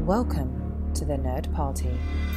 Welcome to the Nerd Party.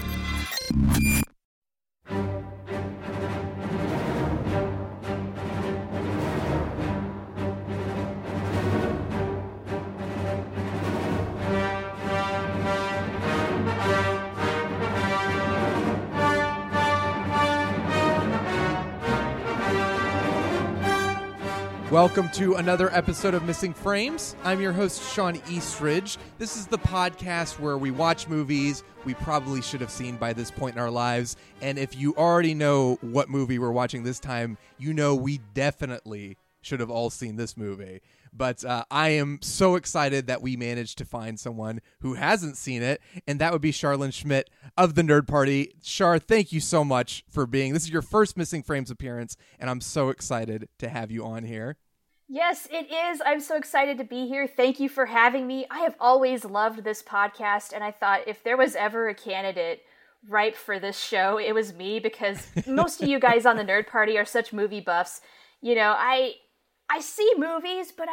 Welcome to another episode of Missing Frames. I'm your host, Sean Eastridge. This is the podcast where we watch movies we probably should have seen by this point in our lives. And if you already know what movie we're watching this time, you know we definitely should have all seen this movie. But I am so excited that we managed to find someone who hasn't seen it, and that would be Charlene Schmidt of the Nerd Party. Char, thank you so much for being. This is your first Missing Frames appearance, and I'm so excited to have you on here. Yes, it is. I'm so excited to be here. Thank you for having me. I have always loved this podcast, and I thought if there was ever a candidate ripe for this show, it was me, because most of you guys on the Nerd Party are such movie buffs. You know, I see movies, but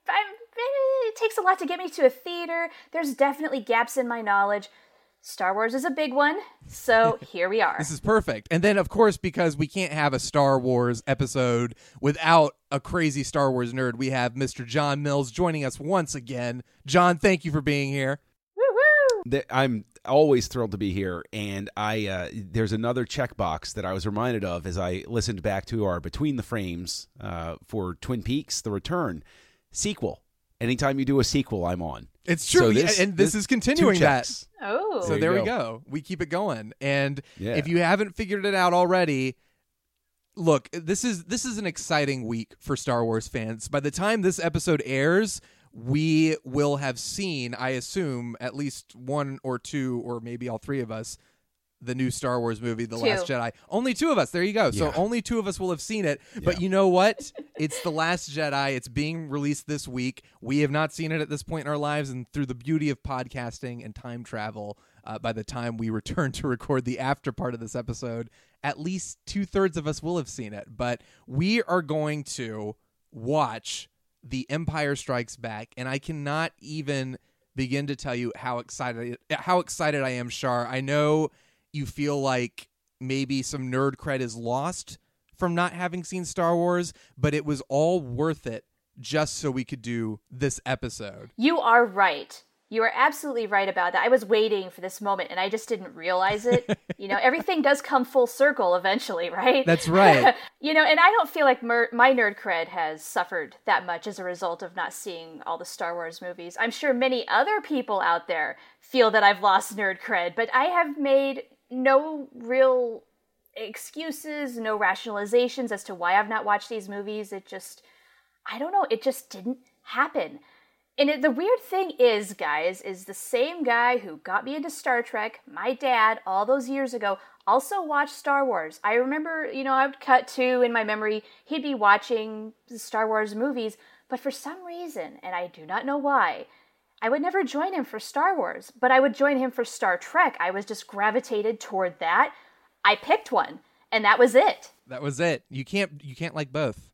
it takes a lot to get me to a theater. There's definitely gaps in my knowledge. Star Wars is a big one, so here we are. This is perfect. And then, of course, because we can't have a Star Wars episode without a crazy Star Wars nerd, we have Mr. John Mills joining us once again. John, thank you for being here. Woo-hoo! I'm always thrilled to be here, and there's another checkbox that I was reminded of as I listened back to our Between the Frames for Twin Peaks: The Return sequel. Anytime you do a sequel, I'm on. It's true, So this is continuing that. Oh. So there we go. We keep it going. And Yeah. if you haven't figured it out already, look, this is an exciting week for Star Wars fans. By the time this episode airs, we will have seen, I assume, at least one or two, or maybe all three of us, the new Star Wars movie, The Last Jedi. Only two of us. There you go. So only two of us will have seen it. Yeah. But you know what? It's The Last Jedi. It's being released this week. We have not seen it at this point in our lives. And through the beauty of podcasting and time travel, by the time we return to record the after part of this episode, at least 2/3 of us will have seen it. But we are going to watch The Empire Strikes Back. And I cannot even begin to tell you how excited I am, Shar. I know you feel like maybe some nerd cred is lost from not having seen Star Wars, but it was all worth it just so we could do this episode. You are right. You are absolutely right about that. I was waiting for this moment, and I just didn't realize it. You know, everything does come full circle eventually, right? That's right. You know, and I don't feel like my nerd cred has suffered that much as a result of not seeing all the Star Wars movies. I'm sure many other people out there feel that I've lost nerd cred, but I have made no real excuses, no rationalizations as to why I've not watched these movies. It just, I don't know, it just didn't happen. And the weird thing is, guys, is the same guy who got me into Star Trek, my dad, all those years ago, also watched Star Wars. I remember, you know, I would cut to, in my memory, he'd be watching the Star Wars movies, but for some reason, and I do not know why, I would never join him for Star Wars, but I would join him for Star Trek. I was just gravitated toward that. I picked one, and that was it. That was it. You can't like both.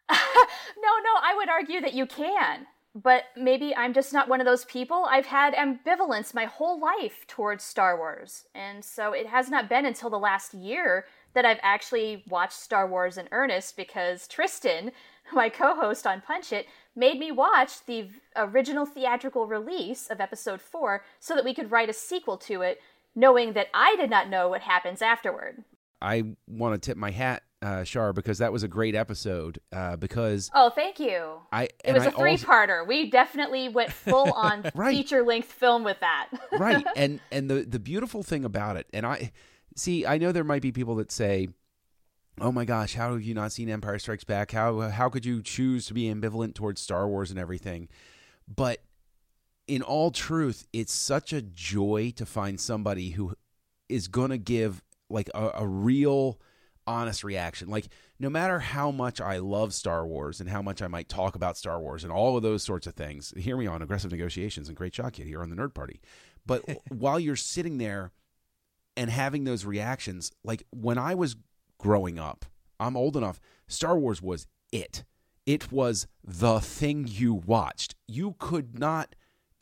No, I would argue that you can. But maybe I'm just not one of those people. I've had ambivalence my whole life towards Star Wars. And so it has not been until the last year that I've actually watched Star Wars in earnest, because Tristan, my co-host on Punch It, made me watch the original theatrical release of Episode 4 so that we could write a sequel to it, knowing that I did not know what happens afterward. I want to tip my hat, Shar, because that was a great episode. Because oh, thank you. It was a three-parter. We definitely went full on right. feature-length film with that. Right, and the beautiful thing about it, and I know there might be people that say, "Oh my gosh, how have you not seen Empire Strikes Back? How could you choose to be ambivalent towards Star Wars and everything?" But in all truth, it's such a joy to find somebody who is going to give like a real honest reaction. Like, no matter how much I love Star Wars and how much I might talk about Star Wars and all of those sorts of things, hear me on Aggressive Negotiations and Great Shock Kid here on the Nerd Party. But while you're sitting there and having those reactions, like when I was growing up, I'm old enough, Star Wars was it. It was the thing you watched. You could not go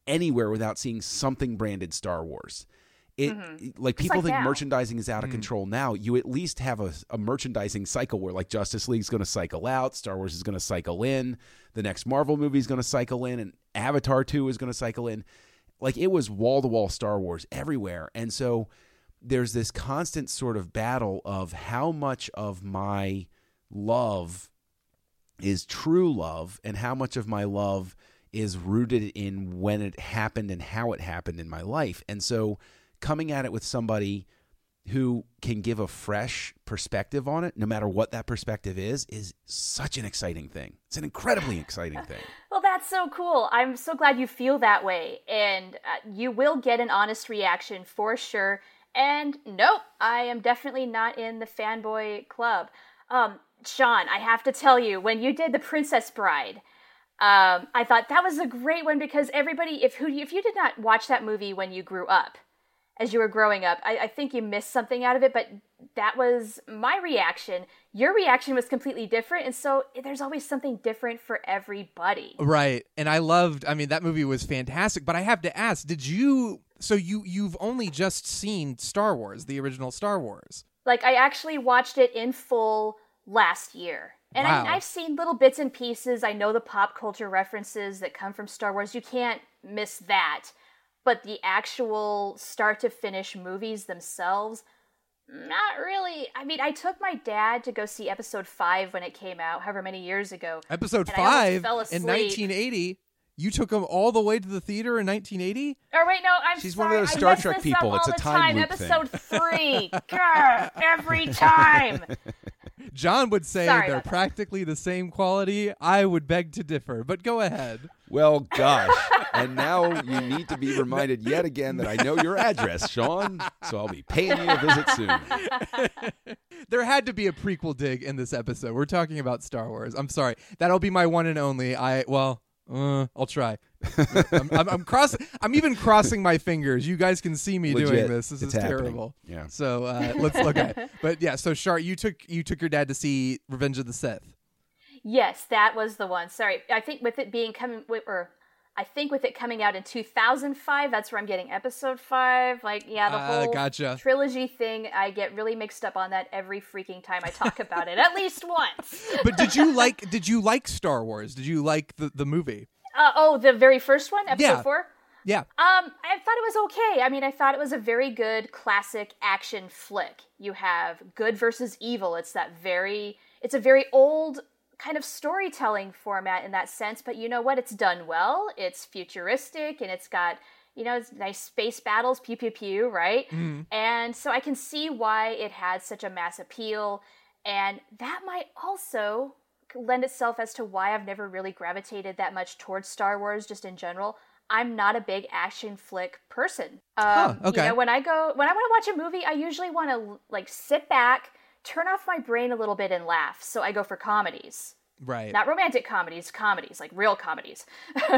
anywhere without seeing something branded Star Wars. Like people think now. merchandising is out of control now. You at least have a merchandising cycle where like Justice League's going to cycle out, Star Wars is going to cycle in, the next Marvel movie is going to cycle in, and Avatar 2 is going to cycle in. Like it was wall-to-wall Star Wars everywhere. And so there's this constant sort of battle of how much of my love is true love and how much of my love is rooted in when it happened and how it happened in my life. And so coming at it with somebody who can give a fresh perspective on it, no matter what that perspective is such an exciting thing. It's an incredibly exciting thing. Well, that's so cool. I'm so glad you feel that way. And you will get an honest reaction for sure. And nope, I am definitely not in the fanboy club. Sean, I have to tell you, when you did The Princess Bride, I thought that was a great one because everybody, if you did not watch that movie when you grew up, as you were growing up, I think you missed something out of it, but that was my reaction. Your reaction was completely different, and so there's always something different for everybody. Right, and that movie was fantastic, but I have to ask, you've only just seen Star Wars, the original Star Wars? Like, I actually watched it in full last year. And wow. I've seen little bits and pieces. I know the pop culture references that come from Star Wars. You can't miss that. But the actual start to finish movies themselves, not really. I mean, I took my dad to go see episode 5 when it came out, however many years ago. Episode 5 in 1980? You took him all the way to the theater in 1980? Oh, wait, no, I'm She's sorry. one of those Star Trek people. It's a time loop Episode thing. 3. Grr, every time. John would say Sorry they're about that. practically the same quality. I would beg to differ, but go ahead. Well, gosh. And now you need to be reminded yet again that I know your address, Sean, so I'll be paying you a visit soon. There had to be a prequel dig in this episode. We're talking about Star Wars. I'm sorry. That'll be my one and only. I'll try. I'm even crossing my fingers. You guys can see me Legit. doing this. This It's is happening. terrible. Yeah. So let's look at it. But yeah, so Shar, you took your dad to see Revenge of the Sith. Yes, that was the one. Sorry, I think with it coming out in 2005, that's where I'm getting episode 5. Like, yeah, the whole gotcha. trilogy thing, I get really mixed up on that every freaking time I talk about it, at least once. But did you like Star Wars? Did you like the movie? The very first one, episode 4? Yeah. I thought it was okay. I mean, I thought it was a very good classic action flick. You have good versus evil. It's a very old kind of storytelling format in that sense, but you know what? It's done well. It's futuristic, and it's got, it's nice space battles, pew, pew, pew, right? Mm-hmm. And so I can see why it had such a mass appeal, and that might also lend itself as to why I've never really gravitated that much towards Star Wars just in general. I'm not a big action flick person. Okay. When I want to watch a movie, I usually want to like sit back, turn off my brain a little bit and laugh. So I go for comedies. Right. Not romantic comedies, like real comedies.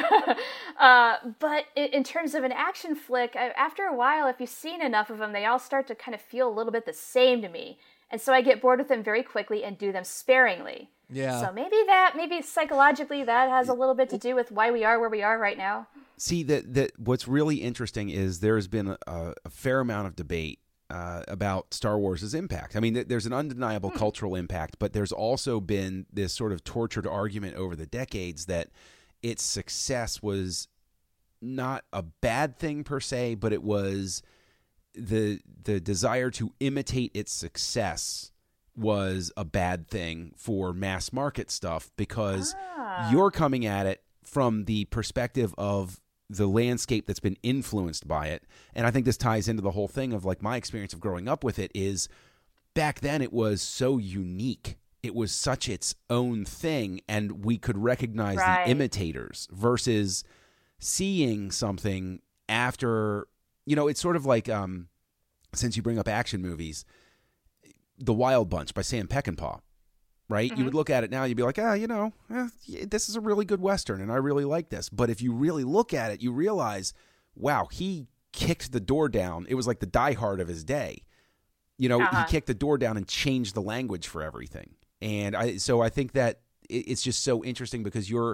But in terms of an action flick, after a while, if you've seen enough of them, they all start to kind of feel a little bit the same to me. And so I get bored with them very quickly and do them sparingly. Yeah. So maybe psychologically that has a little bit to do with why we are where we are right now. See, that what's really interesting is there has been a fair amount of debate about Star Wars' impact. I mean, there's an undeniable cultural impact, but there's also been this sort of tortured argument over the decades that its success was not a bad thing per se, but it was the desire to imitate its success was a bad thing for mass market stuff because you're coming at it from the perspective of the landscape that's been influenced by it. And I think this ties into the whole thing of like my experience of growing up with it is back then it was so unique. It was such its own thing and we could recognize the imitators versus seeing something after, it's sort of like, since you bring up action movies, The Wild Bunch by Sam Peckinpah. Right? Mm-hmm. You would look at it now, you'd be like, this is a really good Western, and I really like this. But if you really look at it, you realize, wow, he kicked the door down. It was like the Die Hard of his day. He kicked the door down and changed the language for everything. And so I think that it's just so interesting because you're,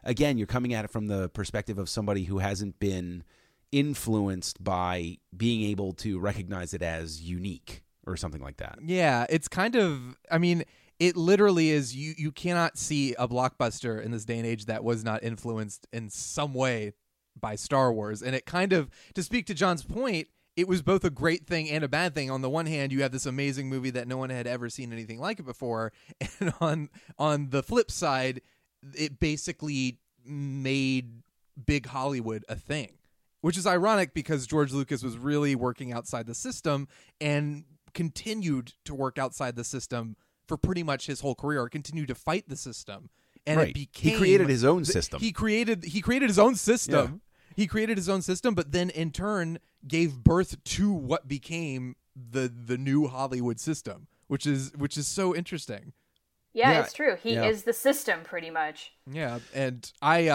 again, you're coming at it from the perspective of somebody who hasn't been influenced by being able to recognize it as unique or something like that. Yeah, it's kind of, I mean, it literally is, you cannot see a blockbuster in this day and age that was not influenced in some way by Star Wars. And it kind of, to speak to John's point, it was both a great thing and a bad thing. On the one hand, you have this amazing movie that no one had ever seen anything like it before. And on the flip side, it basically made big Hollywood a thing, which is ironic because George Lucas was really working outside the system and continued to work outside the system for pretty much his whole career, continued to fight the system. And right. It became, he created his own system. He created his own system. Yeah. He created his own system, but then in turn gave birth to what became the new Hollywood system, which is so interesting. Yeah, it's true. He is the system pretty much. Yeah, and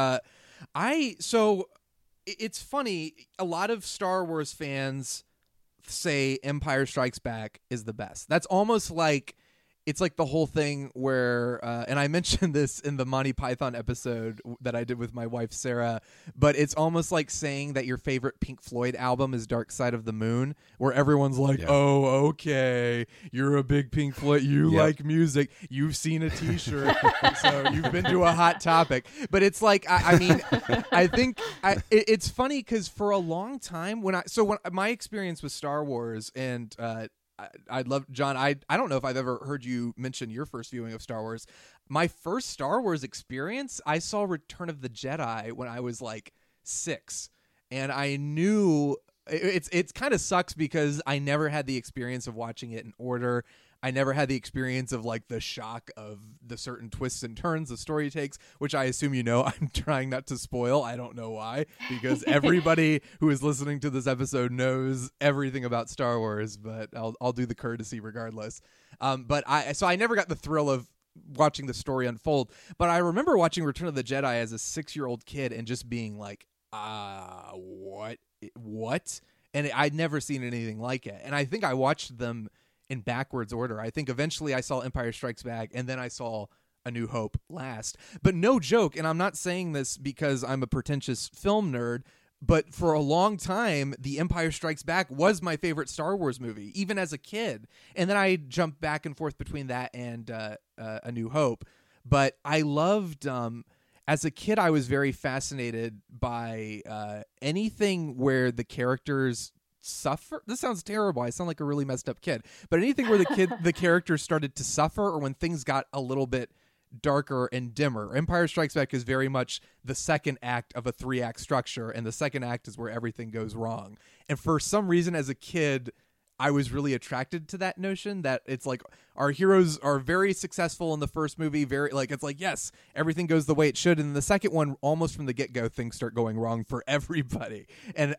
so it's funny, a lot of Star Wars fans say Empire Strikes Back is the best. That's almost like, it's like the whole thing where, and I mentioned this in the Monty Python episode that I did with my wife, Sarah, but it's almost like saying that your favorite Pink Floyd album is Dark Side of the Moon, where everyone's like, oh, okay, you're a big Pink Floyd, you like music, you've seen a t-shirt, so you've been to a Hot Topic. But it's like, I mean, I think it's funny because for a long time, when my experience with Star Wars, and I'd love, John, I don't know if I've ever heard you mention your first viewing of Star Wars. My first Star Wars experience, I saw Return of the Jedi when I was like 6. And I knew it's kind of sucks because I never had the experience of watching it in order. I never had the experience of like the shock of the certain twists and turns the story takes, which I assume you know. I'm trying not to spoil. I don't know why, because everybody who is listening to this episode knows everything about Star Wars, but I'll do the courtesy regardless. But I never got the thrill of watching the story unfold. But I remember watching Return of the Jedi as a 6-year-old kid and just being like, what? And I'd never seen anything like it. And I think I watched them in backwards order. I think eventually I saw Empire Strikes Back, and then I saw A New Hope last. But no joke, and I'm not saying this because I'm a pretentious film nerd, but for a long time, The Empire Strikes Back was my favorite Star Wars movie, even as a kid. And then I jumped back and forth between that and A New Hope. But I loved, as a kid, I was very fascinated by anything where the characters suffer. This sounds terrible. I sound like a really messed up kid. But anything where the characters started to suffer, or when things got a little bit darker and dimmer. Empire Strikes Back is very much the second act of a 3-act structure, and the second act is where everything goes wrong. And for some reason, as a kid, I was really attracted to that notion that it's like our heroes are very successful in the first movie, it's like, yes, everything goes the way it should. And in the second one, almost from the get-go, things start going wrong for everybody. And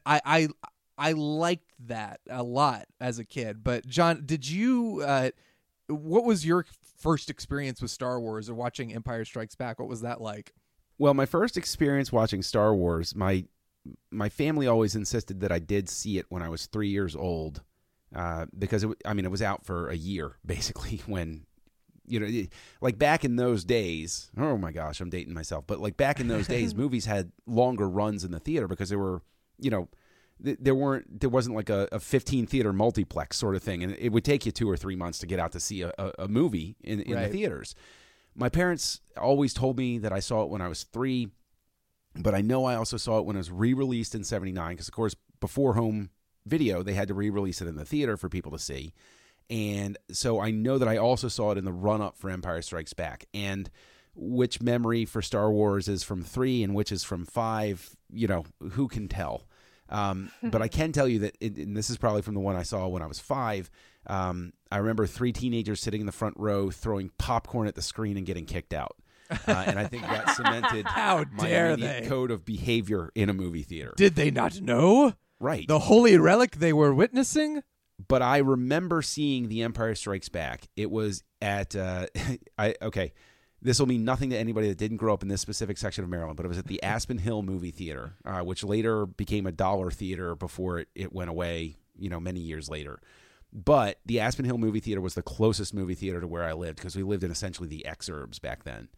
I liked that a lot as a kid. But John, did you what was your first experience with Star Wars or watching Empire Strikes Back? What was that like? Well, my first experience watching Star Wars, my family always insisted that I did see it when I was 3 years old, because it was out for a year basically, when, you know, like back in those days. Oh my gosh, I'm dating myself, but like back in those days, movies had longer runs in the theater because there were, you know, there wasn't like a 15 theater multiplex sort of thing, and it would take you 2 or 3 months to get out to see a movie in the theaters. My parents always told me that I saw it when I was 3, but I know I also saw it when it was re-released in 79, because of course before home video they had to re-release it in the theater for people to see. And so I know that I also saw it in the run-up for Empire Strikes Back. And which memory for Star Wars is from 3 and which is from 5, you know, who can tell? But I can tell you that, and this is probably from the one I saw when I was 5, I remember 3 teenagers sitting in the front row throwing popcorn at the screen and getting kicked out. And I think that cemented my immediate code of behavior in a movie theater. Did they not know? Right. The holy relic they were witnessing? But I remember seeing The Empire Strikes Back. It was at, okay, this will mean nothing to anybody that didn't grow up in this specific section of Maryland, but it was at the Aspen Hill Movie Theater, which later became a Dollar Theater before it went away, you know, many years later. But the Aspen Hill Movie Theater was the closest movie theater to where I lived, because we lived in essentially the exurbs back then.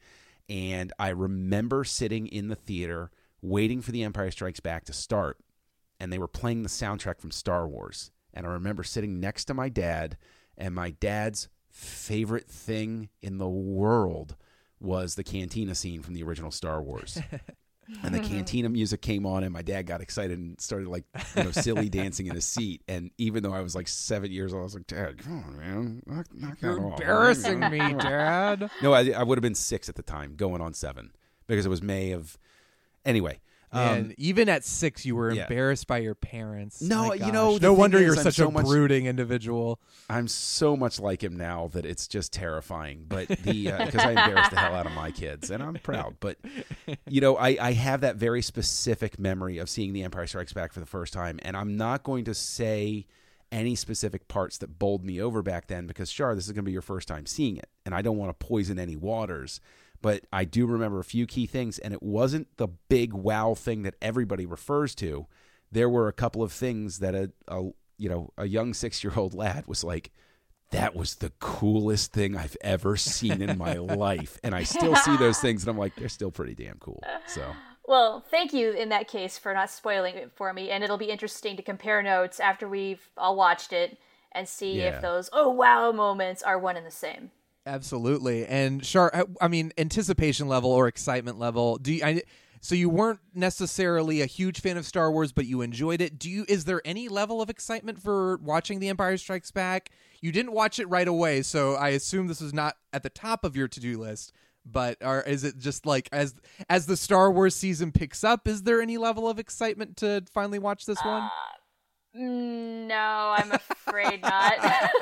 And I remember sitting in the theater waiting for The Empire Strikes Back to start, and they were playing the soundtrack from Star Wars. And I remember sitting next to my dad, and my dad's favorite thing in the world was the cantina scene from the original Star Wars. And the cantina music came on, and my dad got excited and started silly dancing in his seat. And even though I was 7 years old, I was like, "Dad, come on, man, knock You're that off." embarrassing me, Dad. No, I would have been 6 at the time, going on 7, because it was May of. Anyway. And even at 6, you were yeah. embarrassed by your parents. No, My you gosh. know, no wonder you're I'm such so a brooding individual. I'm so much like him now that it's just terrifying. But because I embarrassed the hell out of my kids, and I'm proud. But I have that very specific memory of seeing The Empire Strikes Back for the first time, and I'm not going to say any specific parts that bowled me over back then, because Shar, this is going to be your first time seeing it, and I don't want to poison any waters. But I do remember a few key things, and it wasn't the big wow thing that everybody refers to. There were a couple of things that a young 6-year-old lad was like, "That was the coolest thing I've ever seen in my life." And I still see those things, and I'm like, they're still pretty damn cool. So, well, thank you in that case for not spoiling it for me, and it'll be interesting to compare notes after we've all watched it and see if those oh wow moments are one and the same. Absolutely. And Shar, I mean, anticipation level or excitement level. So you weren't necessarily a huge fan of Star Wars, but you enjoyed it. Is there any level of excitement for watching The Empire Strikes Back? You didn't watch it right away, so I assume this is not at the top of your to-do list. But is it just as the Star Wars season picks up, is there any level of excitement to finally watch this one? No, I'm afraid not.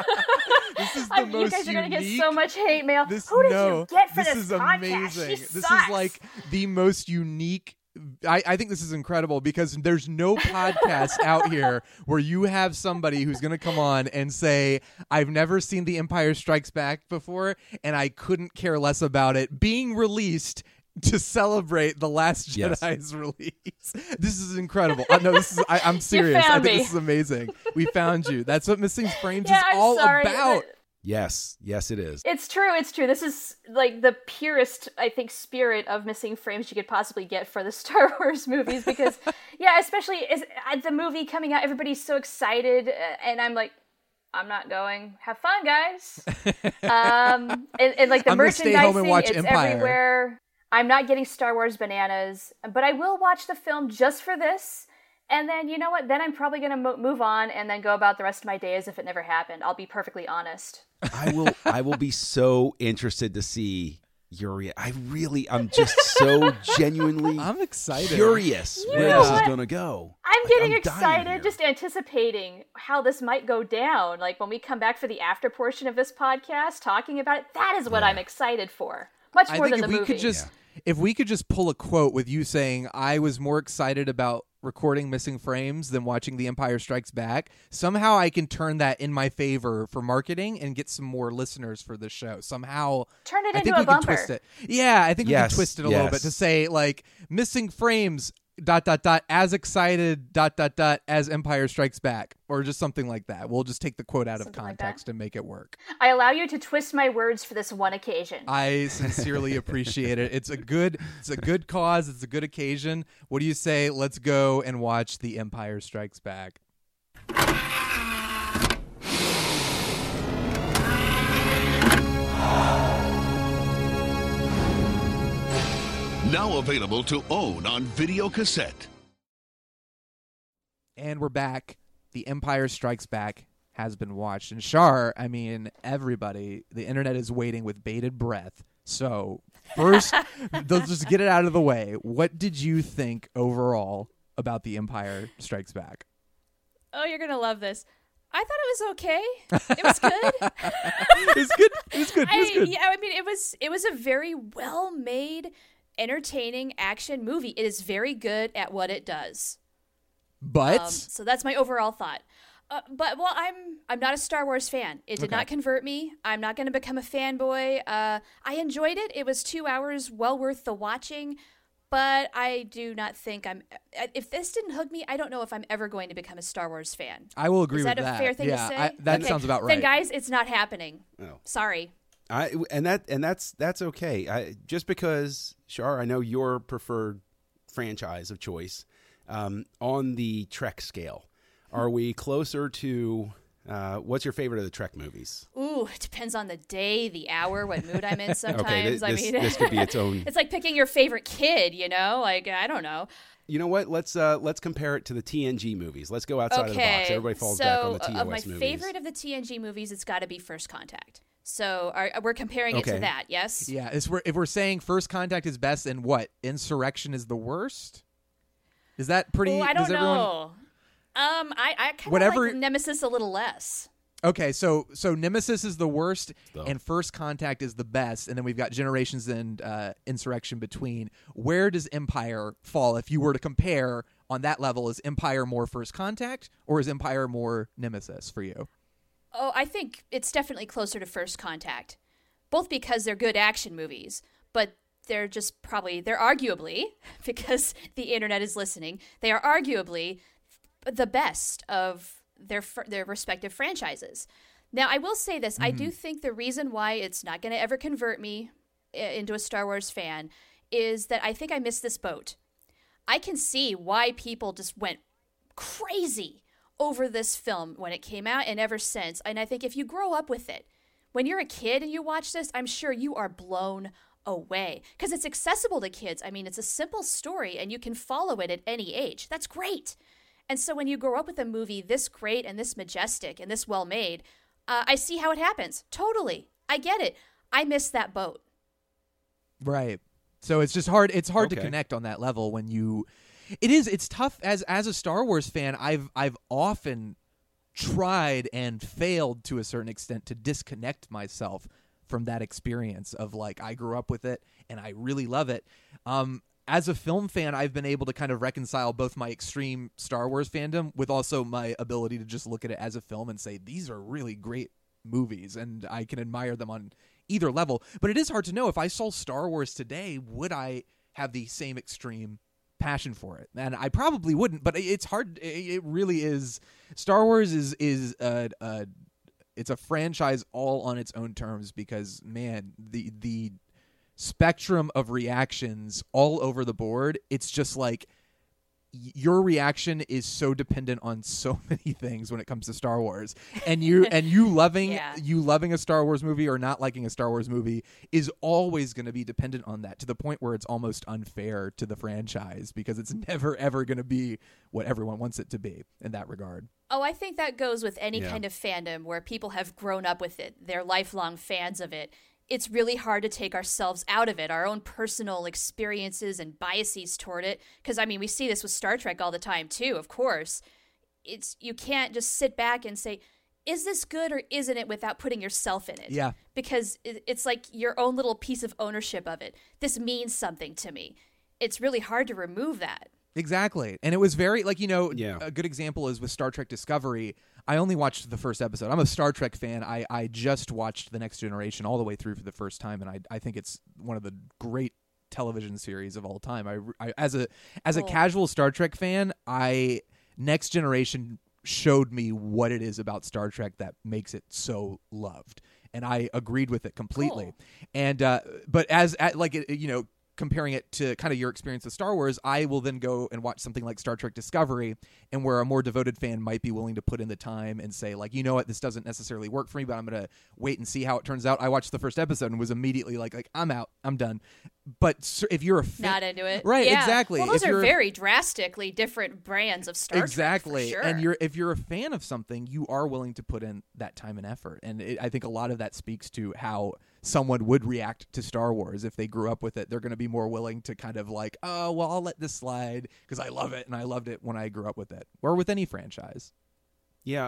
This is the most you guys are going to get unique- so much hate mail. Who did you get for this is podcast? amazing. She This sucks. is like the most unique. I think this is incredible because there's no podcast out here where you have somebody who's going to come on and say, "I've never seen The Empire Strikes Back before, and I couldn't care less about it being released to celebrate The Last Jedi's release." This is incredible. I'm serious. I found think me. this is amazing. We found you. That's what Missing Frames Yeah, is I'm all sorry, about. but- yes, it is. It's true. This is the purest, I think, spirit of Missing Frames you could possibly get for the Star Wars movies because, especially the movie coming out, everybody's so excited, and I'm like, I'm not going. Have fun, guys. And the I'm gonna stay home and merchandising, watch it's Empire. everywhere. I'm not getting Star Wars bananas, but I will watch the film just for this. And then, you know what? Then I'm probably going to move on and then go about the rest of my day as if it never happened. I'll be perfectly honest. I will be so interested to see your. I'm just so genuinely. I'm excited. Curious You where know this is what? going to go. I'm getting dying excited, here. just anticipating how this might go down. Like when we come back for the after portion of this podcast, talking about it, that is what I'm excited for. Much more than the movie. If we could just pull a quote with you saying, "I was more excited about recording Missing Frames than watching The Empire Strikes Back," somehow I can turn that in my favor for marketing and get some more listeners for the show. Somehow, Turn it I into think a we can bumper. twist it. Yeah, I think we can Yes, twist it a little bit yes. to say Missing Frames ... as excited ... as Empire Strikes Back, or just something like that. We'll just take the quote out of Something like context and make it work. I allow you to twist my words for this one occasion. I sincerely appreciate it. It's a good cause. It's a good occasion. What do you say? Let's go and watch The Empire Strikes Back. Now available to own on video cassette. And we're back. The Empire Strikes Back has been watched. And Shar, I mean, everybody, the internet is waiting with bated breath. So first, let's just get it out of the way. What did you think overall about The Empire Strikes Back? Oh, you're going to love this. I thought it was okay. It was good. It was good. It was good. It was good. Yeah, I mean, it was a very well-made, entertaining action movie. It is very good at what it does. But So that's my overall thought. But I'm not a Star Wars fan. It did not convert me. I'm not going to become a fanboy. I enjoyed it. It was 2 hours well worth the watching. But I do not think if this didn't hook me, I don't know if I'm ever going to become a Star Wars fan. I will agree Is with that that. a fair thing yeah, to say? That Okay. sounds about right. Then guys, it's not happening. Oh. Sorry. That's okay. Just because, Shar, I know your preferred franchise of choice on the Trek scale. Are we closer to what's your favorite of the Trek movies? Ooh, it depends on the day, the hour, what mood I'm in sometimes. Okay, this could be its own. It's like picking your favorite kid, you know? Like, I don't know. You know what? Let's compare it to the TNG movies. Let's go outside of the box. Everybody falls back on the TOS movies. Of my favorite of the TNG movies, it's got to be First Contact. So we're comparing it to that, yes? Yeah, if we're saying First Contact is best and what? Insurrection is the worst? Is that pretty... I don't know. I kind of like Nemesis a little less. Okay, so Nemesis is the worst, and First Contact is the best, and then we've got Generations and Insurrection between. Where does Empire fall if you were to compare on that level? Is Empire more First Contact, or is Empire more Nemesis for you? Oh, I think it's definitely closer to First Contact, both because they're good action movies, but they're arguably, because the internet is listening, they are arguably the best of their respective franchises. Now, I will say this. I do think the reason why it's not going to ever convert me into a Star Wars fan is that I think I missed this boat. I can see why people just went crazy over this film when it came out and ever since. And I think if you grow up with it, when you're a kid and you watch this, I'm sure you are blown away because it's accessible to kids. I mean, it's a simple story and you can follow it at any age. That's great. And so when you grow up with a movie this great and this majestic and this well made, I see how it happens. Totally. I get it. I missed that boat. Right. So it's just hard. It's hard to connect on that level when you. It's tough as a Star Wars fan. I've often tried and failed to a certain extent to disconnect myself from that experience of like I grew up with it and I really love it. As a film fan, I've been able to kind of reconcile both my extreme Star Wars fandom with also my ability to just look at it as a film and say, these are really great movies, and I can admire them on either level. But it is hard to know. If I saw Star Wars today, would I have the same extreme passion for it? And I probably wouldn't, but it's hard. It really is. Star Wars is it's a franchise all on its own terms because, man, the spectrum of reactions all over the board, it's just like your reaction is so dependent on so many things when it comes to Star Wars, and you loving a Star Wars movie or not liking a Star Wars movie is always going to be dependent on that, to the point where it's almost unfair to the franchise because it's never ever going to be what everyone wants it to be in that regard. Oh, I think that goes with any kind of fandom where people have grown up with it. They're lifelong fans of it. It's really hard to take ourselves out of it, our own personal experiences and biases toward it. Because, I mean, we see this with Star Trek all the time, too, of course. You can't just sit back and say, is this good or isn't it, without putting yourself in it? Yeah. Because it's like your own little piece of ownership of it. This means something to me. It's really hard to remove that. Exactly. And it was very, a good example is with Star Trek Discovery. I only watched the first episode. I'm a Star Trek fan. I just watched The Next Generation all the way through for the first time, and I think it's one of the great television series of all time. I as a casual Star Trek fan, Next Generation showed me what it is about Star Trek that makes it so loved, and I agreed with it completely. Cool. And but comparing it to kind of your experience with Star Wars, I will then go and watch something like Star Trek Discovery, and where a more devoted fan might be willing to put in the time and say, like, you know what, this doesn't necessarily work for me, but I'm going to wait and see how it turns out. I watched the first episode and was immediately like I'm out, I'm done. But if you're not into it, right? Yeah. Exactly. Well, those are very drastically different brands of Star Trek. Exactly. For sure. And if you're a fan of something, you are willing to put in that time and effort. And I think a lot of that speaks to how someone would react to Star Wars if they grew up with it. They're going to be more willing to kind of like, oh, well, I'll let this slide because I love it and I loved it when I grew up with it, or with any franchise. Yeah,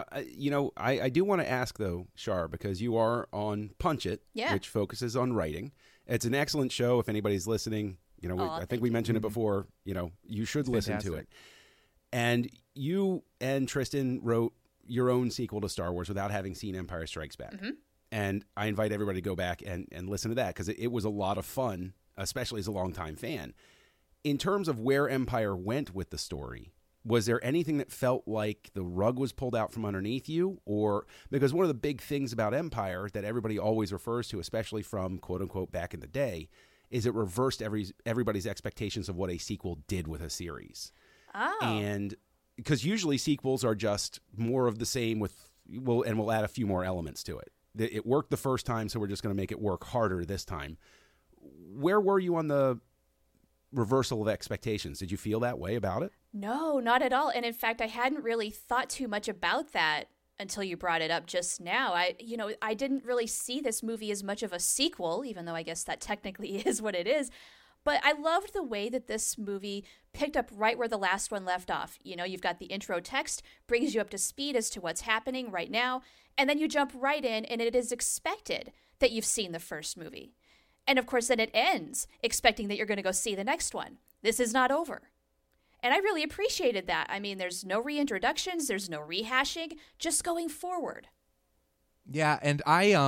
I do want to ask, though, Shar, because you are on Punch It, which focuses on writing. It's an excellent show. If anybody's listening, I think we mentioned it before, you should listen to it. And you and Tristan wrote your own sequel to Star Wars without having seen Empire Strikes Back. Mm-hmm. And I invite everybody to go back and listen to that because it was a lot of fun, especially as a longtime fan. In terms of where Empire went with the story, was there anything that felt like the rug was pulled out from underneath you? Or because one of the big things about Empire that everybody always refers to, especially from quote unquote back in the day, is it reversed everybody's expectations of what a sequel did with a series. Oh. And because usually sequels are just more of the same and we'll add a few more elements to it. It worked the first time, so we're just going to make it work harder this time. Where were you on the reversal of expectations? Did you feel that way about it? No, not at all. And in fact, I hadn't really thought too much about that until you brought it up just now. I didn't really see this movie as much of a sequel, even though I guess that technically is what it is. But I loved the way that this movie picked up right where the last one left off. You've got the intro text, brings you up to speed as to what's happening right now, and then you jump right in, and it is expected that you've seen the first movie. And of course, then it ends expecting that you're going to go see the next one. This is not over. And I really appreciated that. I mean, there's no reintroductions, there's no rehashing, just going forward. Yeah, and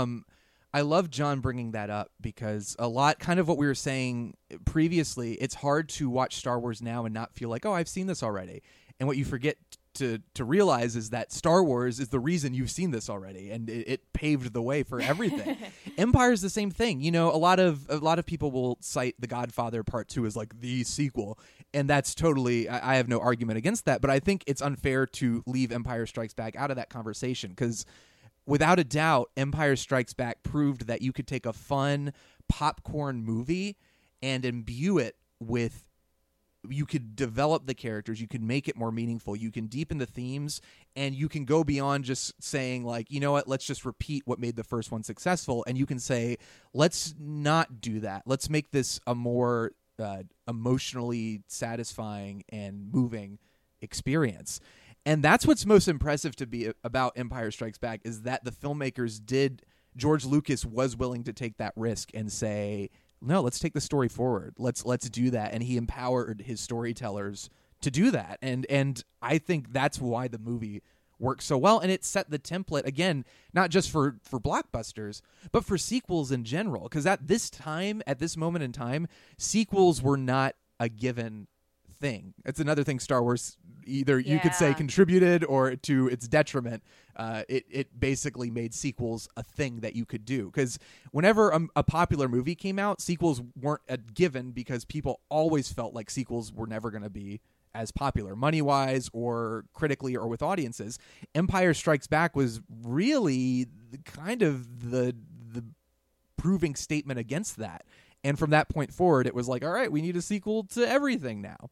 I love John bringing that up because a lot, kind of what we were saying previously, it's hard to watch Star Wars now and not feel like, oh, I've seen this already. And what you forget to realize is that Star Wars is the reason you've seen this already, and it paved the way for everything. Empire is the same thing. A lot of people will cite The Godfather Part 2 as like the sequel, and that's totally, I have no argument against that, but I think it's unfair to leave Empire Strikes Back out of that conversation because without a doubt, Empire Strikes Back proved that you could take a fun popcorn movie and imbue it with, you could develop the characters, you could make it more meaningful, you can deepen the themes, and you can go beyond just saying like, you know what, let's just repeat what made the first one successful, and you can say, let's not do that. Let's make this a more emotionally satisfying and moving experience. And that's what's most impressive to be about Empire Strikes Back is that the filmmakers George Lucas was willing to take that risk and say, no, let's take the story forward. Let's do that. And he empowered his storytellers to do that. And I think that's why the movie works so well. And it set the template, again, not just for blockbusters, but for sequels in general. Because at this moment in time, sequels were not a given thing. It's another thing Star Wars either you could say contributed or to its detriment. It basically made sequels a thing that you could do, because whenever a popular movie came out, sequels weren't a given because people always felt like sequels were never going to be as popular money-wise or critically or with audiences. Empire Strikes Back was really kind of the proving statement against that. And from that point forward, it was like, all right, we need a sequel to everything now.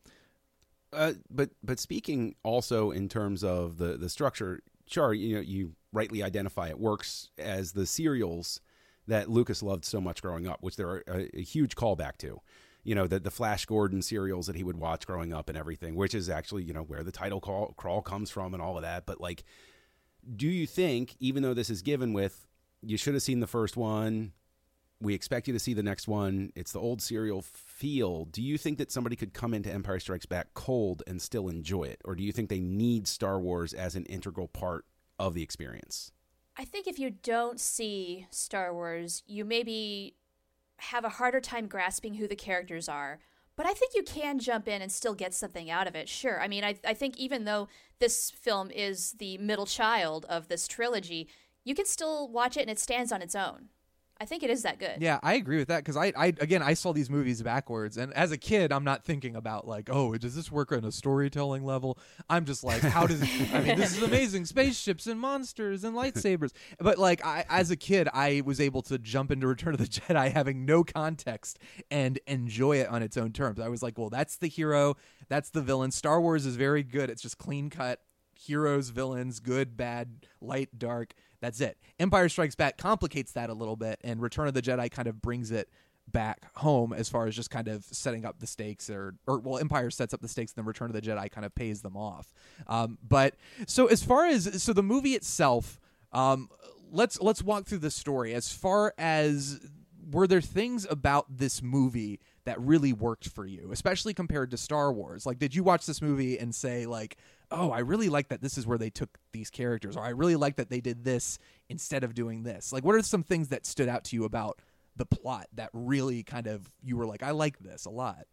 But speaking also in terms of the structure, Char, you rightly identify it works as the serials that Lucas loved so much growing up, which there are a huge callback to. The Flash Gordon serials that he would watch growing up and everything, which is actually, where the title crawl comes from and all of that. But like, do you think, even though this is given with, you should have seen the first one, we expect you to see the next one, it's the old serial feel, do you think that somebody could come into Empire Strikes Back cold and still enjoy it? Or do you think they need Star Wars as an integral part of the experience? I think if you don't see Star Wars, you maybe have a harder time grasping who the characters are. But I think you can jump in and still get something out of it, sure. I mean, I think even though this film is the middle child of this trilogy, you can still watch it and it stands on its own. I think it is that good. Yeah, I agree with that because I saw these movies backwards, and as a kid, I'm not thinking about like, oh, does this work on a storytelling level? I'm just like, how does this is amazing, spaceships and monsters and lightsabers. But like, as a kid, I was able to jump into Return of the Jedi having no context and enjoy it on its own terms. I was like, well, that's the hero, that's the villain. Star Wars is very good. It's just clean cut. Heroes, villains, good, bad, light, dark. That's it. Empire Strikes Back complicates that a little bit, and Return of the Jedi kind of brings it back home as far as just kind of setting up the stakes, or Empire sets up the stakes, and then Return of the Jedi kind of pays them off. But so as far as the movie itself, let's walk through the story. As far as, were there things about this movie that really worked for you, especially compared to Star Wars? Like, did you watch this movie and say like, oh, I really like that this is where they took these characters, or I really like that they did this instead of doing this? Like, what are some things that stood out to you about the plot that really kind of, you were like, I like this a lot?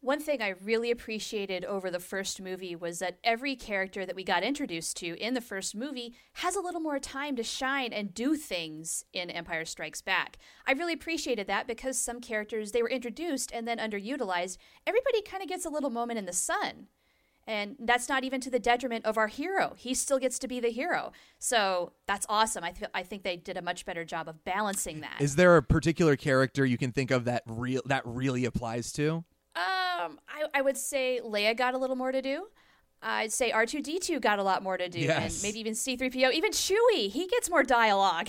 One thing I really appreciated over the first movie was that every character that we got introduced to in the first movie has a little more time to shine and do things in Empire Strikes Back. I really appreciated that because some characters, they were introduced and then underutilized. Everybody kind of gets a little moment in the sun. And that's not even to the detriment of our hero. He still gets to be the hero. So that's awesome. I think they did a much better job of balancing that. Is there a particular character you can think of that really applies to? I would say Leia got a little more to do. I'd say R2-D2 got a lot more to do. Yes. And maybe even C-3PO. Even Chewie, he gets more dialogue.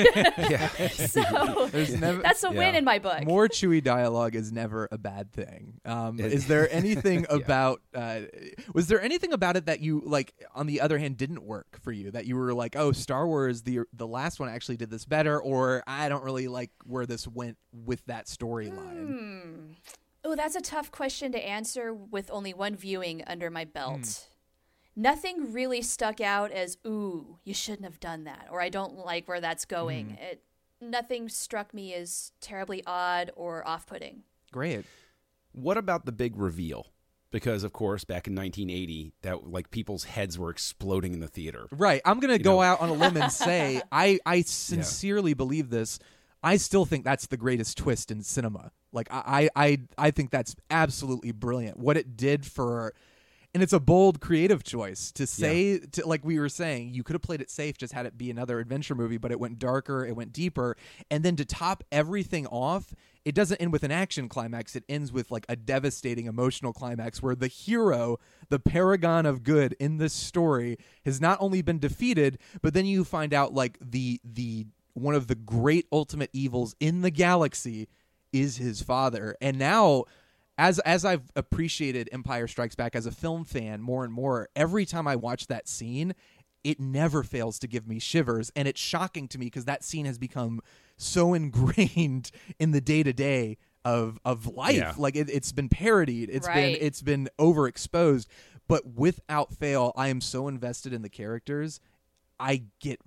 So that's a win in my book. More Chewie dialogue is never a bad thing. Is there anything about was there anything about it that you, like, on the other hand, didn't work for you, that you were like, oh, Star Wars, the last one actually did this better, or I don't really like where this went with that storyline? Oh, that's a tough question to answer with only one viewing under my belt. Nothing really stuck out as, ooh, you shouldn't have done that, or I don't like where that's going. Nothing struck me as terribly odd or off-putting. Great. What about the big reveal? Because, of course, back in 1980, that, like, people's heads were exploding in the theater. Right. I'm going to go out on a limb and say I sincerely believe this. I still think that's the greatest twist in cinema. Like, I think that's absolutely brilliant. What it did for, and it's a bold, creative choice to say, to, like we were saying, you could have played it safe, just had it be another adventure movie, but it went darker, it went deeper. And then to top everything off, it doesn't end with an action climax. It ends with, like, a devastating emotional climax where the hero, the paragon of good in this story, has not only been defeated, but then you find out, like, the one of the great ultimate evils in the galaxy is his father. And now, as I've appreciated Empire Strikes Back as a film fan more and more, every time I watch that scene, it never fails to give me shivers. And it's shocking to me because that scene has become so ingrained in the day-to-day of life. Yeah. Like, it's been parodied. It's been overexposed. But without fail, I am so invested in the characters. I get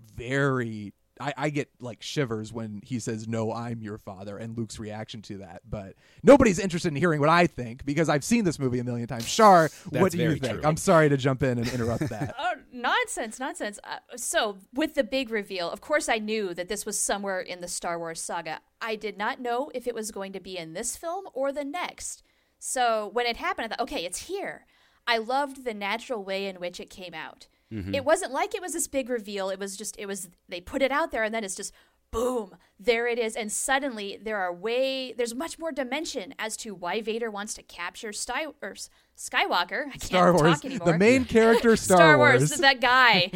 I get, like, shivers when he says, "No, I'm your father," and Luke's reaction to that. But nobody's interested in hearing what I think because I've seen this movie a million times. Shar, what do you think? True. I'm sorry to jump in and interrupt that. Oh, nonsense. So with the big reveal, of course I knew that this was somewhere in the Star Wars saga. I did not know if it was going to be in this film or the next. So when it happened, I thought, okay, it's here. I loved the natural way in which it came out. Mm-hmm. It wasn't like it was this big reveal. It was they put it out there and then it's just boom, there it is. And suddenly there's much more dimension as to why Vader wants to capture Skywalker. I can't talk anymore. The main character, Star Wars. That guy.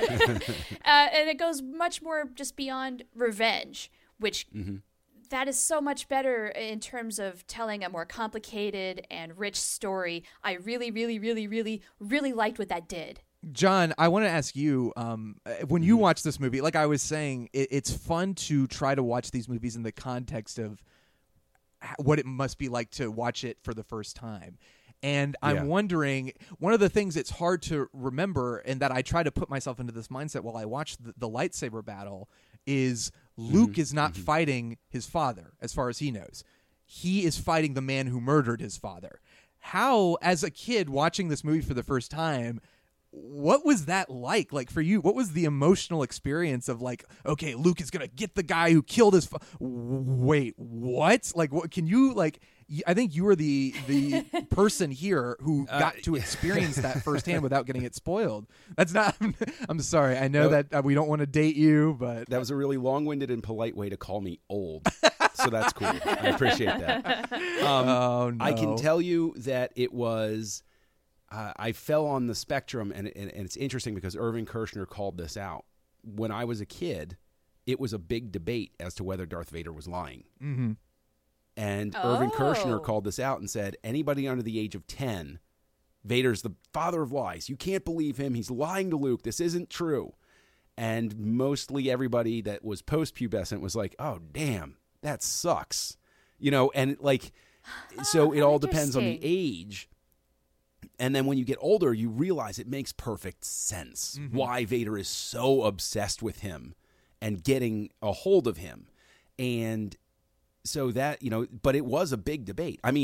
And it goes much more just beyond revenge, which that is so much better in terms of telling a more complicated and rich story. I really, really, really, really, really liked what that did. John, I want to ask you, when you watch this movie, like I was saying, it's fun to try to watch these movies in the context of what it must be like to watch it for the first time. And I'm wondering, one of the things it's hard to remember and that I try to put myself into this mindset while I watch the lightsaber battle is Luke is not fighting his father, as far as he knows. He is fighting the man who murdered his father. How, as a kid watching this movie for the first time, what was that like? Like, for you, what was the emotional experience of, like, okay, Luke is going to get the guy who killed his wait, what? Like, what can you, like, I think you were the person here who got to experience that firsthand without getting it spoiled. That's not, I'm sorry. I know that we don't want to date you, but. That was a really long-winded and polite way to call me old. So that's cool. I appreciate that. Oh, no. I can tell you that it was, I fell on the spectrum, and it's interesting because Irvin Kershner called this out. When I was a kid, it was a big debate as to whether Darth Vader was lying. Mm-hmm. And Irvin Kershner called this out and said, anybody under the age of 10, Vader's the father of lies. You can't believe him. He's lying to Luke. This isn't true. And mostly everybody that was post-pubescent was like, oh, damn, that sucks. You know, and like, so it all depends on the age. And then when you get older, you realize it makes perfect sense why Vader is so obsessed with him and getting a hold of him. And so that, you know, but it was a big debate. I mean,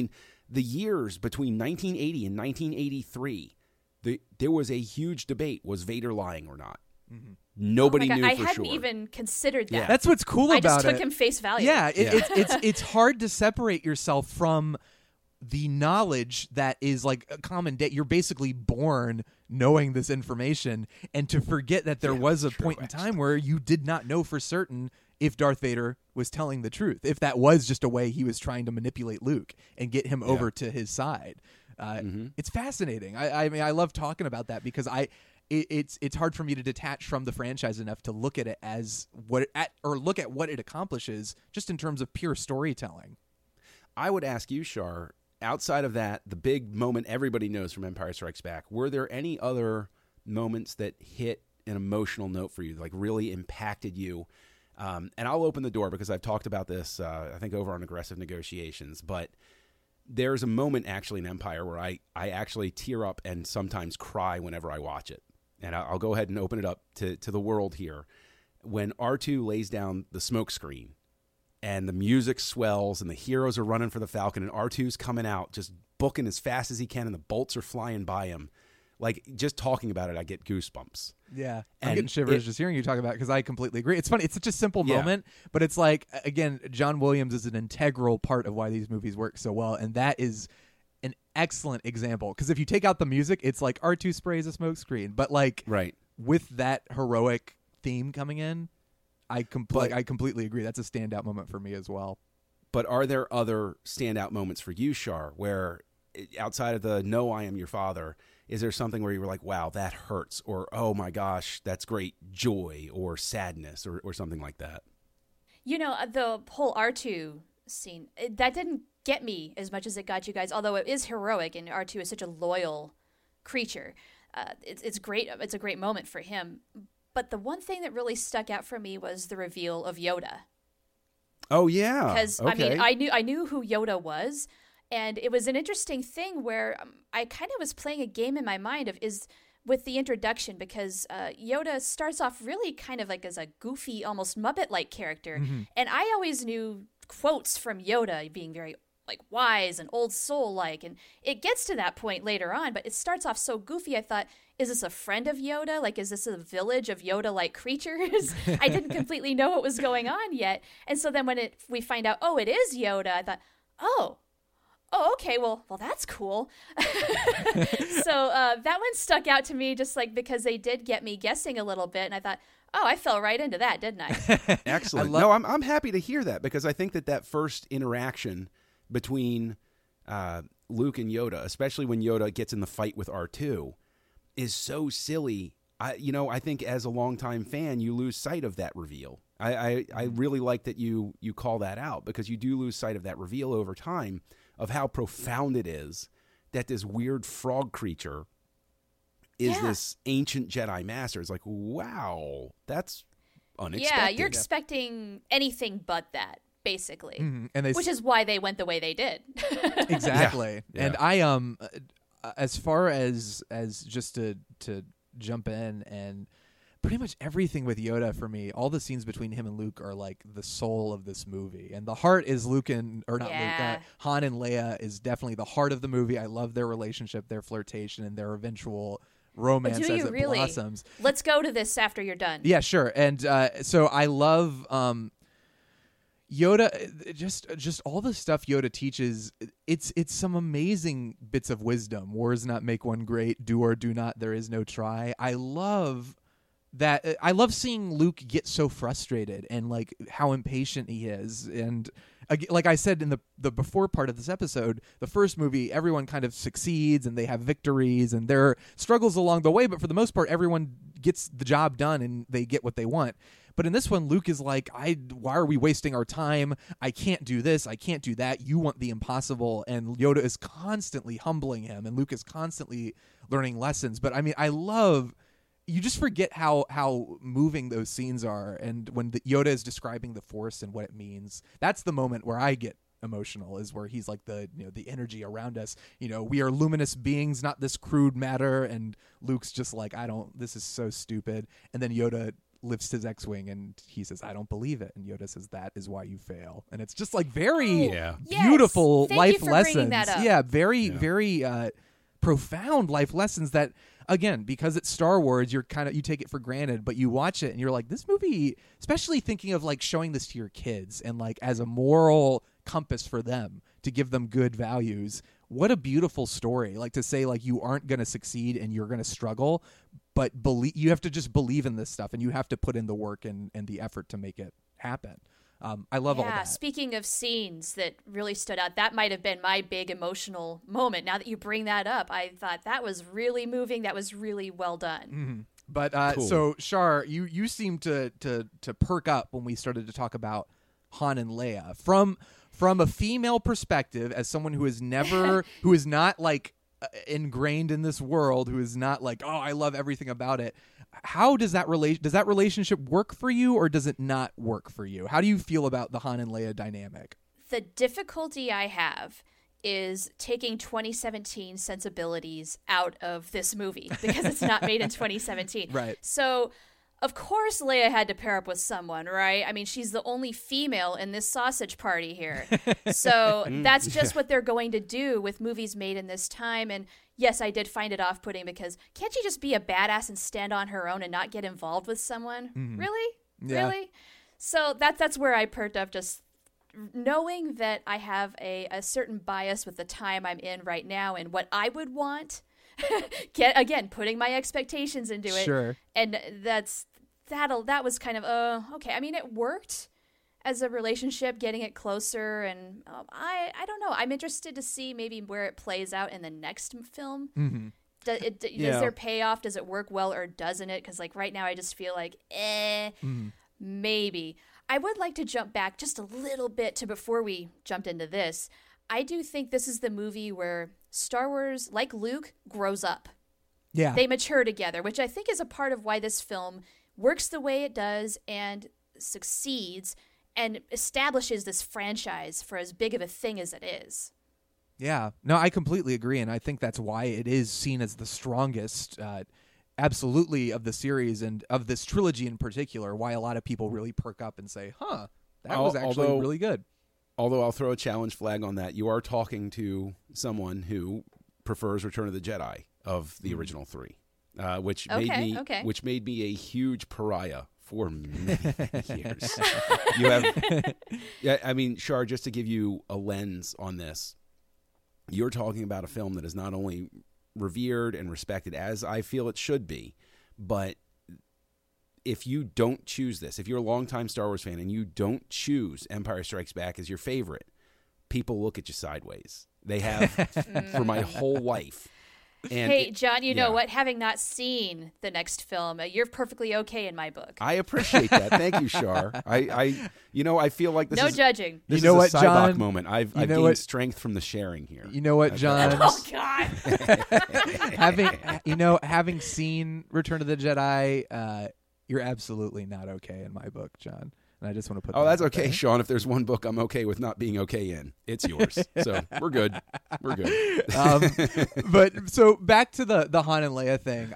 The years between 1980 and 1983, there was a huge debate: was Vader lying or not? Mm-hmm. Nobody knew I for hadn't sure. even considered that. Yeah. That's what's cool about it. I just took him face value. Yeah, it's hard to separate yourself from the knowledge that is like a common day. You're basically born knowing this information, and to forget that there was a point in time where you did not know for certain if Darth Vader was telling the truth, if that was just a way he was trying to manipulate Luke and get him over to his side. It's fascinating. I mean, I love talking about that because it's hard for me to detach from the franchise enough to look at it as look at what it accomplishes just in terms of pure storytelling. I would ask you, Shar, outside of that, the big moment everybody knows from Empire Strikes Back, were there any other moments that hit an emotional note for you, like really impacted you? And I'll open the door because I've talked about this, I think, over on Aggressive Negotiations, but there's a moment actually in Empire where I actually tear up and sometimes cry whenever I watch it. And I'll go ahead and open it up to the world here. When R2 lays down the smoke screen and the music swells and the heroes are running for the Falcon and R2's coming out just booking as fast as he can and the bolts are flying by him. Like, just talking about it, I get goosebumps. Yeah. I'm getting shivers just hearing you talk about it because I completely agree. It's funny. It's such a simple moment, but it's like, again, John Williams is an integral part of why these movies work so well, and that is an excellent example. Because if you take out the music, it's like R2 sprays a smoke screen. But, like, with that heroic theme coming in, I completely agree. That's a standout moment for me as well. But are there other standout moments for you, Shar, where outside of the "No, I am your father," is there something where you were like, wow, that hurts, or oh my gosh, that's great joy or sadness or something like that? You know, the whole R2 scene, that didn't get me as much as it got you guys, although it is heroic and R2 is such a loyal creature. It's great. It's a great moment for him. But the one thing that really stuck out for me was the reveal of Yoda. Oh, yeah. Because, I mean, I knew who Yoda was. And it was an interesting thing where I kind of was playing a game in my mind with the introduction, because Yoda starts off really kind of like as a goofy, almost Muppet-like character. Mm-hmm. And I always knew quotes from Yoda being very like wise and old soul-like. And it gets to that point later on, but it starts off so goofy. I thought, is this a friend of Yoda? Like, is this a village of Yoda-like creatures? I didn't completely know what was going on yet. And so then when we find out, oh, it is Yoda, I thought, oh, okay, well, that's cool. So that one stuck out to me just like because they did get me guessing a little bit, and I thought, oh, I fell right into that, didn't I? Excellent. I'm happy to hear that, because I think that first interaction between Luke and Yoda, especially when Yoda gets in the fight with R2, is so silly. I think as a longtime fan, you lose sight of that reveal. I really like that you call that out, because you do lose sight of that reveal over time, of how profound it is that this weird frog creature is this ancient Jedi master. It's like, wow, that's unexpected. Yeah, you're expecting anything but that, basically. Mm-hmm. And which is why they went the way they did. Exactly. Yeah. And I as far as just to jump in, and pretty much everything with Yoda for me, all the scenes between him and Luke are like the soul of this movie, and the heart is Han and Leia is definitely the heart of the movie. I love their relationship, their flirtation, and their eventual romance as it blossoms. Let's go to this after you're done. Yeah, sure. And so I love Yoda, just all the stuff Yoda teaches. It's some amazing bits of wisdom. Wars not make one great. Do or do not. There is no try. I love that. I love seeing Luke get so frustrated and like how impatient he is. And like I said in the before part of this episode, the first movie, everyone kind of succeeds and they have victories and there are struggles along the way, but for the most part, everyone gets the job done and they get what they want. But in this one, Luke is like, why are we wasting our time? I can't do this. I can't do that. You want the impossible. And Yoda is constantly humbling him, and Luke is constantly learning lessons. But I mean, you just forget how moving those scenes are. And when Yoda is describing the Force and what it means, that's the moment where I get emotional, is where he's like the energy around us. We are luminous beings, not this crude matter. And Luke's just like, this is so stupid. And then Yoda lifts his X-wing and he says, "I don't believe it," and Yoda says, "That is why you fail." And it's just like very beautiful Thank life you for lessons. bringing that up. Yeah, very profound life lessons that, again, because it's Star Wars, you take it for granted, but you watch it and you're like, this movie, especially thinking of like showing this to your kids and like as a moral compass for them to give them good values. What a beautiful story. Like to say like you aren't going to succeed and you're going to struggle, but you have to just believe in this stuff and you have to put in the work and the effort to make it happen. I love all that. Speaking of scenes that really stood out, that might have been my big emotional moment. Now that you bring that up, I thought that was really moving. That was really well done. Mm-hmm. But cool. So Shar, you seemed to perk up when we started to talk about Han and Leia from a female perspective, as someone who is not like ingrained in this world, who is not like, oh, I love everything about it. How does that relationship work for you, or does it not work for you? How do you feel about the Han and Leia dynamic? The difficulty I have is taking 2017 sensibilities out of this movie because it's not made in 2017. Right. So, of course, Leia had to pair up with someone, right? I mean, she's the only female in this sausage party here. So that's just what they're going to do with movies made in this time. And yes, I did find it off-putting because can't she just be a badass and stand on her own and not get involved with someone? Mm-hmm. Really? Yeah. Really? So that's where I perked up, just knowing that I have a certain bias with the time I'm in right now and what I would want. Putting my expectations into it. Sure. And that was kind of, okay. I mean, it worked as a relationship, getting it closer, and I don't know. I'm interested to see maybe where it plays out in the next film. Mm-hmm. Does there payoff? Does it work well or doesn't it? Because like right now, I just feel like, maybe. I would like to jump back just a little bit to before we jumped into this. I do think this is the movie where Star Wars, like Luke, grows up. Yeah. They mature together, which I think is a part of why this film works the way it does and succeeds and establishes this franchise for as big of a thing as it is. Yeah. No, I completely agree, and I think that's why it is seen as the strongest, absolutely, of the series and of this trilogy in particular, why a lot of people really perk up and say, that was actually really good. Although I'll throw a challenge flag on that. You are talking to someone who prefers Return of the Jedi of the original three, which made me a huge pariah for many years. You have, I mean, Shar, just to give you a lens on this, you're talking about a film that is not only revered and respected as I feel it should be, but if you don't choose this, if you're a longtime Star Wars fan and you don't choose Empire Strikes Back as your favorite, people look at you sideways. They have for my whole life. And hey, John, you know what? Having not seen the next film, you're perfectly okay in my book. I appreciate that. Thank you, Shar. I feel like this no is judging. This you know is what, a John? Cybok moment. I've gained strength from the sharing here. You know what, John? Oh God! having seen Return of the Jedi, you're absolutely not okay in my book, John. And I just want to put. Oh, that's okay, there. Sean. If there's one book I'm okay with not being okay in, it's yours. So we're good. We're good. But so back to the Han and Leia thing.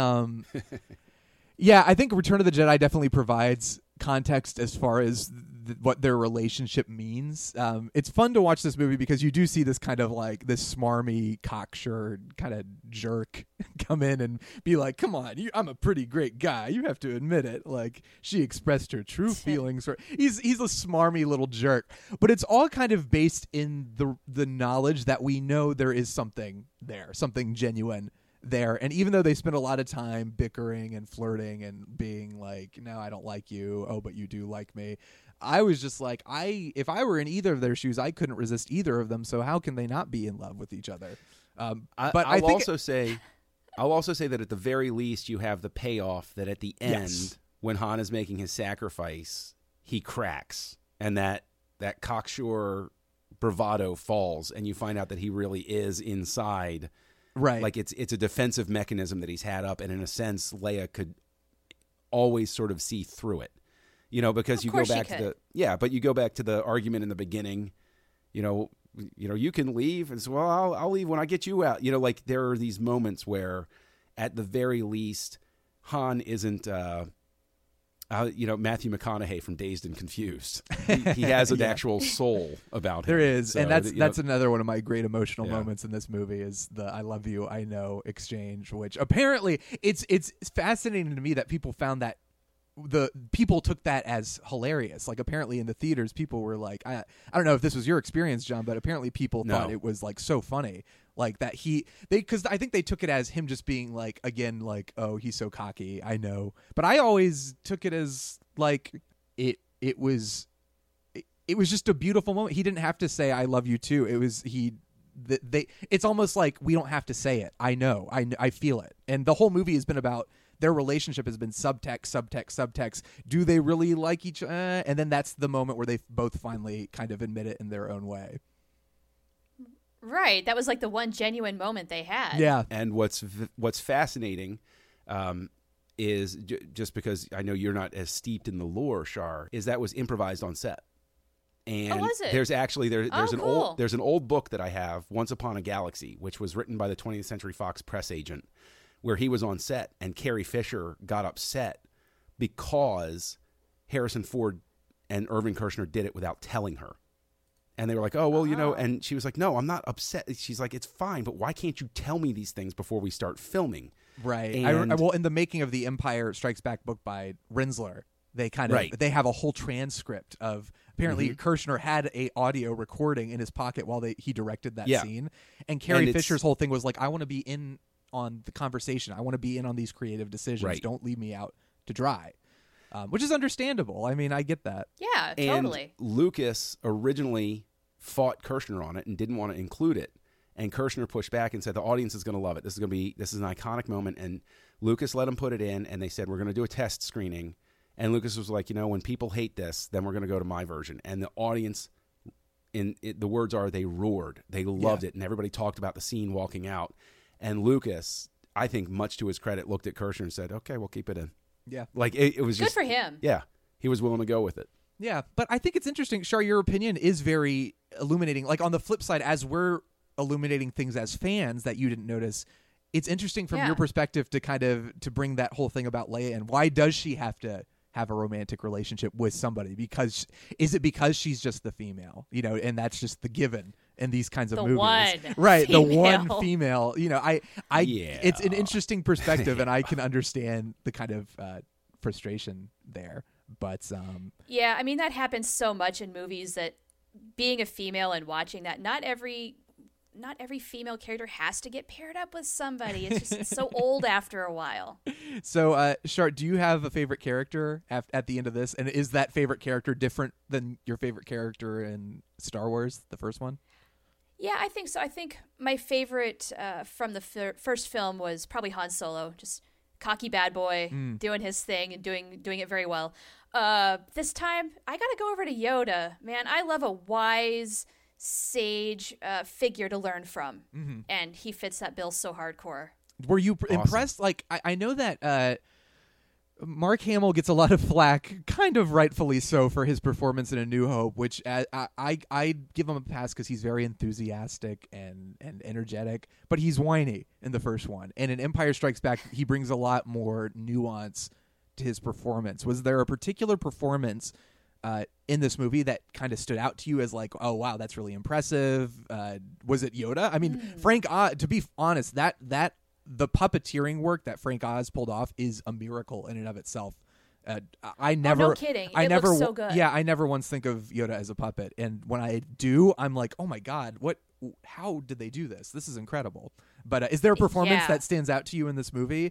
I think Return of the Jedi definitely provides context as far as what their relationship means. It's fun to watch this movie because you do see this kind of like this smarmy cocksure kind of jerk come in and be like, come on, I'm a pretty great guy. You have to admit it. Like she expressed her true feelings. He's a smarmy little jerk, but it's all kind of based in the knowledge that we know there is something there, something genuine there. And even though they spend a lot of time bickering and flirting and being like, no, I don't like you. Oh, but you do like me. I was just like, if I were in either of their shoes, I couldn't resist either of them. So how can they not be in love with each other? I'll also say that at the very least, you have the payoff that at the end, when Han is making his sacrifice, he cracks, and that cocksure bravado falls, and you find out that he really is inside. Right. Like it's a defensive mechanism that he's had up, and in a sense, Leia could always sort of see through it. You know, because you go back to but you go back to the argument in the beginning, you know, you can leave and say, well, I'll leave when I get you out. You know, like there are these moments where at the very least Han isn't Matthew McConaughey from Dazed and Confused. He has an actual soul about him. There is, So, and that's another one of my great emotional moments in this movie is the "I love you, I know" exchange. Which apparently it's fascinating to me that people found that the people took that as hilarious. Like apparently in the theaters, people were like, I don't know if this was your experience, John, but apparently people thought it was like so funny. Like that because I think they took it as him just being like, again, like, oh, he's so cocky, I know. But I always took it as like it was just a beautiful moment. He didn't have to say I love you too. It was it's almost like we don't have to say it. I know. I feel it. And the whole movie has been about their relationship has been subtext. Do they really like each other? And then that's the moment where they both finally kind of admit it in their own way. Right. That was like the one genuine moment they had. Yeah. And what's fascinating is just because I know you're not as steeped in the lore, Shar, is that was improvised on set. And was it? There's actually there's cool. an old book that I have, Once Upon a Galaxy, which was written by the 20th Century Fox press agent, where he was on set and Carrie Fisher got upset because Harrison Ford and Irving Kershner did it without telling her. And they were like, oh, well, and she was like, no, I'm not upset. She's like, it's fine, but why can't you tell me these things before we start filming? Right. And well, in the making of the Empire Strikes Back book by Rinsler, they kind of they have a whole transcript of apparently Kershner had a audio recording in his pocket while he directed that scene. And Carrie Fisher's whole thing was like, I want to be in on the conversation. I want to be in on these creative decisions. Right. Don't leave me out to dry. Which is understandable. I mean, I get that. Yeah, totally. And Lucas originally fought Kershner on it and didn't want to include it. And Kershner pushed back and said, the audience is going to love it. This is an iconic moment. And Lucas let him put it in, and they said, we're going to do a test screening. And Lucas was like, when people hate this, then we're going to go to my version. And the audience, the words are, they roared. They loved it. And everybody talked about the scene walking out. And Lucas, I think much to his credit, looked at Kershner and said, okay, we'll keep it in. Yeah. Like it was good just for him. Yeah. He was willing to go with it. Yeah. But I think it's interesting. Shar, your opinion is very illuminating. Like on the flip side, as we're illuminating things as fans that you didn't notice, it's interesting from your perspective to kind of to bring that whole thing about Leia and why does she have to have a romantic relationship with somebody? Because is it because she's just the female, and that's just the given in these kinds of movies, right? Female. The one female, it's an interesting perspective, and I can understand the kind of frustration there. But yeah, I mean that happens so much in movies that being a female and watching that, not every female character has to get paired up with somebody. It's just so old after a while. So, Shar, do you have a favorite character at the end of this? And is that favorite character different than your favorite character in Star Wars, the first one? Yeah, I think so. I think my favorite from the first film was probably Han Solo, just cocky bad boy doing his thing and doing it very well. This time, I got to go over to Yoda. Man, I love a wise, sage figure to learn from, and he fits that bill so hardcore. Were you impressed? Like, I know that Mark Hamill gets a lot of flack, kind of rightfully so, for his performance in A New Hope, which I give him a pass because he's very enthusiastic and energetic, but he's whiny in the first one. And in Empire Strikes Back, he brings a lot more nuance to his performance. Was there a particular performance in this movie that kind of stood out to you as like, oh, wow, that's really impressive? Was it Yoda? I mean, Frank Oz, to be honest, that the puppeteering work that Frank Oz pulled off is a miracle in and of itself. I never, no kidding. It looks so good. Yeah, I never once think of Yoda as a puppet, and when I do, I'm like, oh my god, how did they do this? This is incredible. But is there a performance that stands out to you in this movie?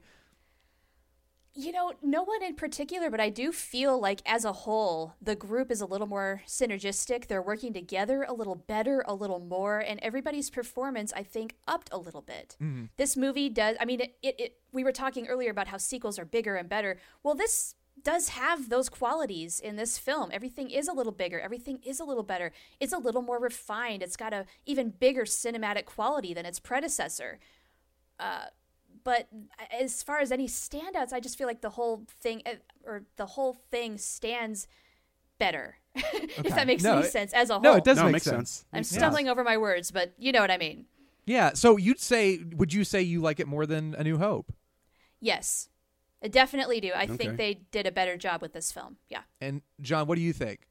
No one in particular, but I do feel like as a whole, the group is a little more synergistic. They're working together a little better, a little more, and everybody's performance, I think, upped a little bit. Mm-hmm. This movie does, I mean, we were talking earlier about how sequels are bigger and better. Well, this does have those qualities in this film. Everything is a little bigger. Everything is a little better. It's a little more refined. It's got a even bigger cinematic quality than its predecessor. But as far as any standouts, I just feel like the whole thing stands better, if that makes any sense as a whole. No, it does make sense. I'm stumbling over my words, but you know what I mean. Yeah, so would you say you like it more than A New Hope? Yes. I definitely do. I Okay. think they did a better job with this film. Yeah. And John, what do you think?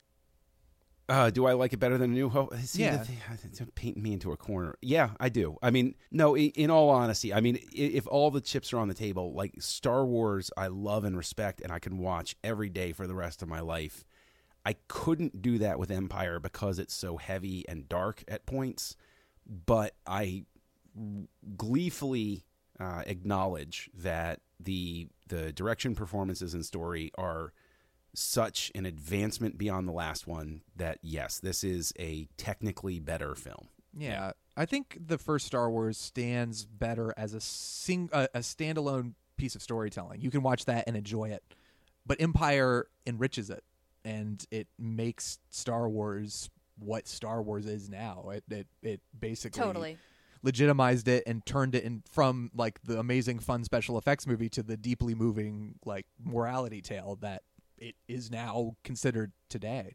Do I like it better than New Hope? See, Yeah. it's painting me into a corner. Yeah, I do. I mean, no, in all honesty, I mean, if all the chips are on the table, like Star Wars, I love and respect, and I can watch every day for the rest of my life. I couldn't do that with Empire because it's so heavy and dark at points, but I gleefully acknowledge that the direction, performances, and story are such an advancement beyond the last one that, yes, this is a technically better film. Yeah, I think the first Star Wars stands better as a standalone piece of storytelling. You can watch that and enjoy it, but Empire enriches it, and it makes Star Wars what Star Wars is now. It basically Totally. legitimized it and turned it in from like the amazing fun special effects movie to the deeply moving like morality tale that it is now considered today.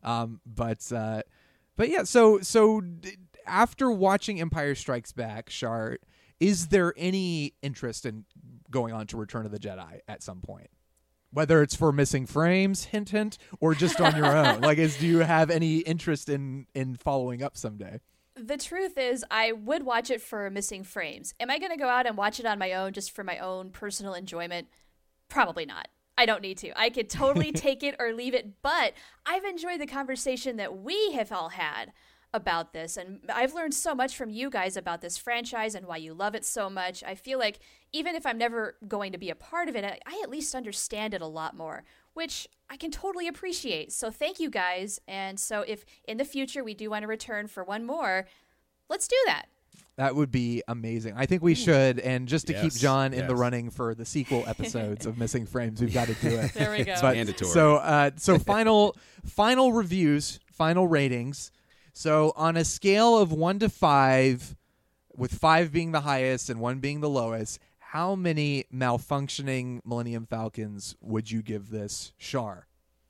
But yeah, so after watching Empire Strikes Back, Shart, is there any interest in going on to Return of the Jedi at some point? Whether it's for Missing Frames, hint, hint, or just on your own. Like, do you have any interest in following up someday? The truth is, I would watch it for Missing Frames. Am I going to go out and watch it on my own just for my own personal enjoyment? Probably not. I don't need to. I could totally take it or leave it, but I've enjoyed the conversation that we have all had about this, and I've learned so much from you guys about this franchise and why you love it so much. I feel like even if I'm never going to be a part of it, I at least understand it a lot more, which I can totally appreciate. So thank you guys, and so if in the future we do want to return for one more, let's do that. That would be amazing. I think we should, and just to keep Yes, John in the yes. running for the sequel episodes of Missing Frames, we've got to do it. There we go. But- Mandatory. So final reviews, final ratings. So on a scale of 1 to 5, with 5 being the highest and 1 being the lowest, how many malfunctioning Millennium Falcons would you give this, Shar?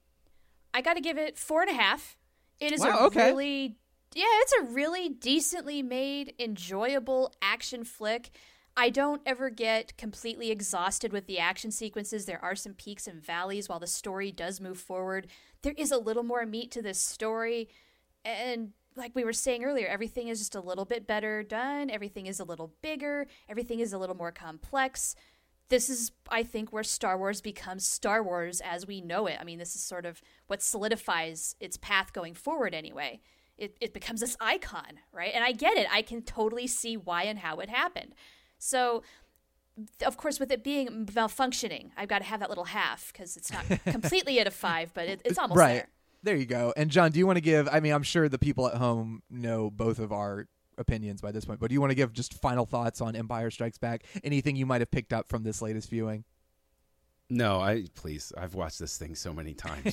I got to give it 4.5. It is Wow, a okay. really, it's a really decently made, enjoyable action flick. I don't ever get completely exhausted with the action sequences. There are some peaks and valleys while the story does move forward. There is a little more meat to this story. And like we were saying earlier, everything is just a little bit better done. Everything is a little bigger. Everything is a little more complex. This is, I think, where Star Wars becomes Star Wars as we know it. I mean, this is sort of what solidifies its path going forward anyway. It becomes this icon, right? And I get it. I can totally see why and how it happened. So, of course, with it being malfunctioning, I've got to have that little half because it's not completely at a 5, but it's almost right. there. There you go. And John, do you want to give, I mean, I'm sure the people at home know both of our opinions by this point, but do you want to give just final thoughts on Empire Strikes Back? Anything you might have picked up from this latest viewing? No, please. I've watched this thing so many times.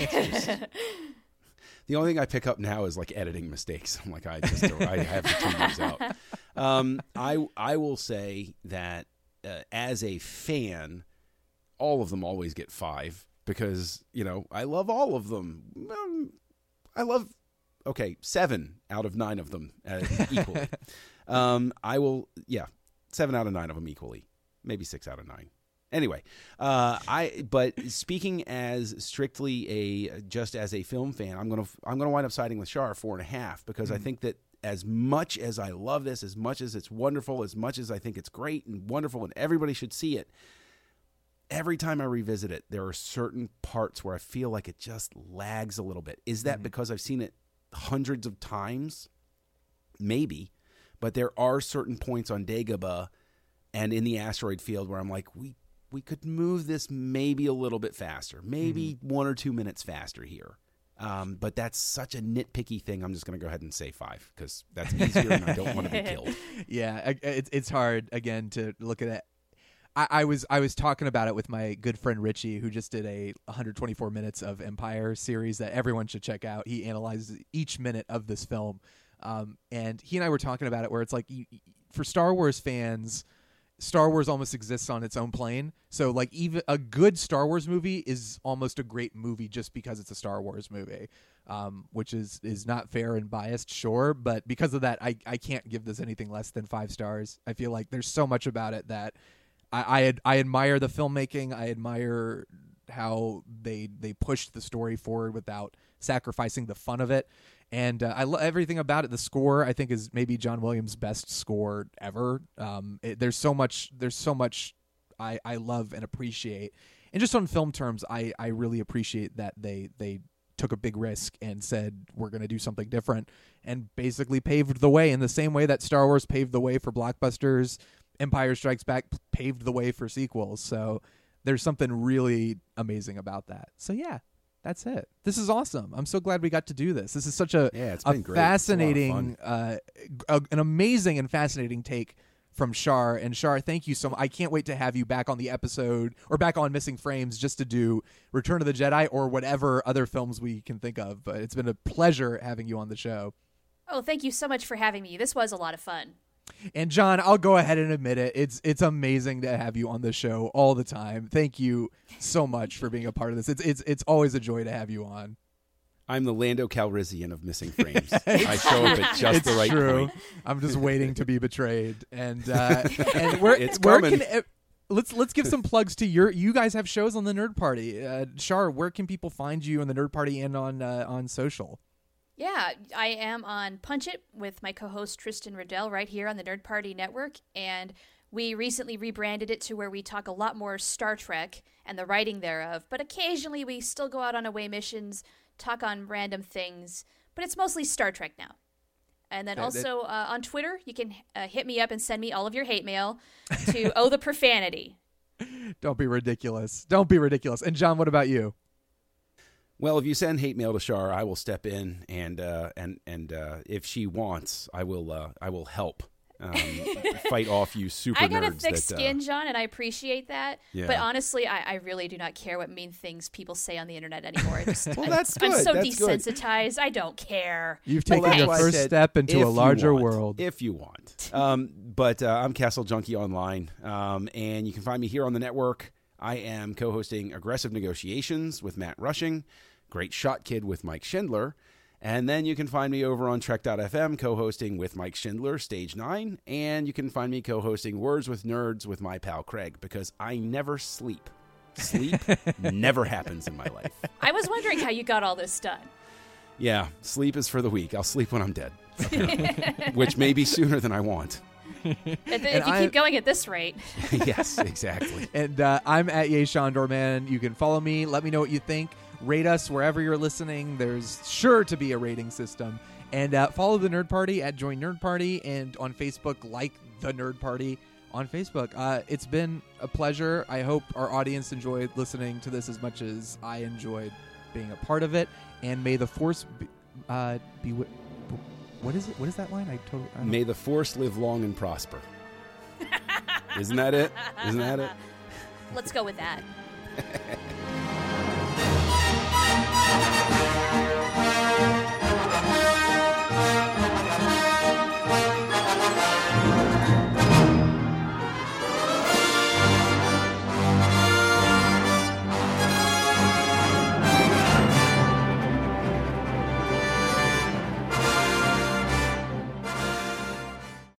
The only thing I pick up now is like editing mistakes. I'm like, I have to tune these out. I will say that as a fan, all of them always get 5 because, I love all of them. I love, 7 out of 9 of them equally. 7 out of 9 of them equally. Maybe 6 out of 9. Anyway, but speaking as strictly just as a film fan, I'm gonna wind up siding with Shar 4.5 because I think that as much as I love this, as much as it's wonderful, as much as I think it's great and wonderful, and everybody should see it. Every time I revisit it, there are certain parts where I feel like it just lags a little bit. Is that because I've seen it hundreds of times? Maybe, but there are certain points on Dagobah and in the asteroid field where I'm like, we could move this maybe a little bit faster, maybe 1 or 2 minutes faster here. But that's such a nitpicky thing. I'm just going to go ahead and say 5 because that's easier and I don't want to be killed. Yeah, it's hard, again, to look at it. I was talking about it with my good friend Richie, who just did a 124 minutes of Empire series that everyone should check out. He analyzes each minute of this film. And he and I were talking about it where it's like, for Star Wars fans, Star Wars almost exists on its own plane. So like even a good Star Wars movie is almost a great movie just because it's a Star Wars movie, which is not fair and biased, sure. But because of that, I can't give this anything less than 5 stars. I feel like there's so much about it that I admire the filmmaking. I admire how they pushed the story forward without sacrificing the fun of it. And I love everything about it. The score, I think, is maybe John Williams' best score ever. There's so much I love and appreciate. And just on film terms, I really appreciate that they took a big risk and said, we're going to do something different, and basically paved the way in the same way that Star Wars paved the way for blockbusters. Empire Strikes Back paved the way for sequels. So there's something really amazing about that. So yeah, that's it. This is awesome. I'm so glad we got to do this. This is such it's been great. fascinating, an amazing and fascinating take from Shar. And Shar, thank you so much. I can't wait to have you back on the episode or back on Missing Frames just to do Return of the Jedi or whatever other films we can think of. But it's been a pleasure having you on the show. Oh, thank you so much for having me. This was a lot of fun. And John, I'll go ahead and admit it. It's amazing to have you on the show all the time. Thank you so much for being a part of this. It's always a joy to have you on. I'm the Lando Calrissian of Missing Frames. I show up at just the right point. I'm just waiting to be betrayed. And it's coming. Let's give some plugs to you guys have shows on the Nerd Party. Shar, where can people find you on the Nerd Party and on social? Yeah, I am on Punch It with my co-host Tristan Riddell right here on the Nerd Party Network, and we recently rebranded it to where we talk a lot more Star Trek and the writing thereof, but occasionally we still go out on away missions, talk on random things, but it's mostly Star Trek now. And then also on Twitter, you can hit me up and send me all of your hate mail to Oh the Profanity. Don't be ridiculous. Don't be ridiculous. And John, what about you? Well, if you send hate mail to Shar, I will step in and if she wants, I will help fight off you super nerds. I got a thick skin, John, and I appreciate that. Yeah. But honestly, I really do not care what mean things people say on the internet anymore. I'm so desensitized. Good. I don't care. You've taken your first step into a larger world. If you want. But I'm Castle Junkie Online, and you can find me here on the network. I am co-hosting Aggressive Negotiations with Matt Rushing, Great Shot Kid with Mike Schindler, and then you can find me over on Trek.fm co-hosting with Mike Schindler, Stage 9, and you can find me co-hosting Words with Nerds with my pal Craig, because I never sleep. Sleep never happens in my life. I was wondering how you got all this done. Yeah, sleep is for the weak. I'll sleep when I'm dead, which may be sooner than I want. If you keep going at this rate. Yes, exactly. And I'm at YeShandorman. You can follow me. Let me know what you think. Rate us wherever you're listening. There's sure to be a rating system. And follow the Nerd Party at Join Nerd Party, and on Facebook, like the Nerd Party on Facebook. It's been a pleasure. I hope our audience enjoyed listening to this as much as I enjoyed being a part of it. And may the Force be with... What is it? What is that line? May the Force live long and prosper. Isn't that it? Let's go with that.